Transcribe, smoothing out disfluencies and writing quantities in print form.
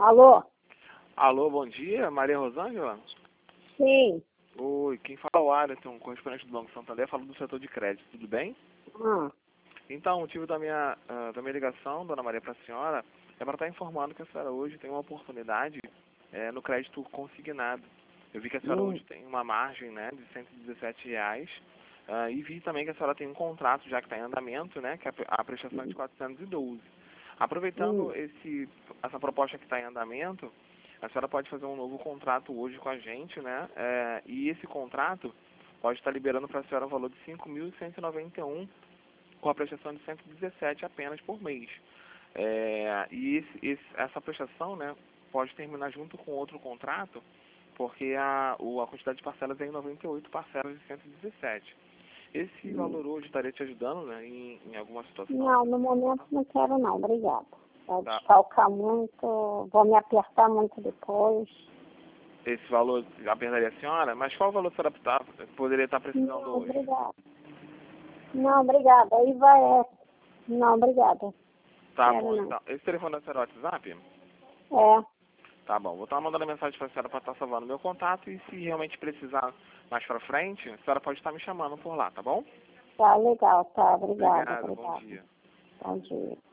Alô? Alô, bom dia, Maria Rosângela? Sim. Oi, quem fala é o Alisson, correspondente do Banco Santander, falando do setor de crédito, tudo bem? Ah, Então, o motivo da minha ligação, dona Maria, para a senhora, é para estar informando que a senhora hoje tem uma oportunidade no crédito consignado. Eu vi que a senhora hoje tem uma margem, né, de R$ 117, e vi também que a senhora tem um contrato já que está em andamento, né, que é a prestação é de 412. Aproveitando essa proposta que está em andamento, a senhora pode fazer um novo contrato hoje com a gente, né? E esse contrato pode estar liberando para a senhora um valor de 5.191, com a prestação de 117 apenas por mês. Essa prestação, né, pode terminar junto com outro contrato, porque a quantidade de parcelas é em 98 parcelas de 117. Esse valor hoje estaria te ajudando, né, em alguma situação? não, no momento não quero não, obrigada. Vai Tá. desfalcar muito, vou me apertar muito depois. Esse valor apertaria a senhora? Mas qual valor a senhora poderia estar precisando Não, hoje? obrigada. Não, obrigada. Aí vai. Não, obrigada. Tá Quero bom, não. então. Esse telefone da senhora é o WhatsApp? É, Tá bom, vou estar mandando mensagem para a senhora para estar salvando meu contato e se realmente precisar mais para frente, a senhora pode estar me chamando por lá, tá bom? tá legal, tá. Obrigada, Obrigado, bom obrigada. dia. Bom dia.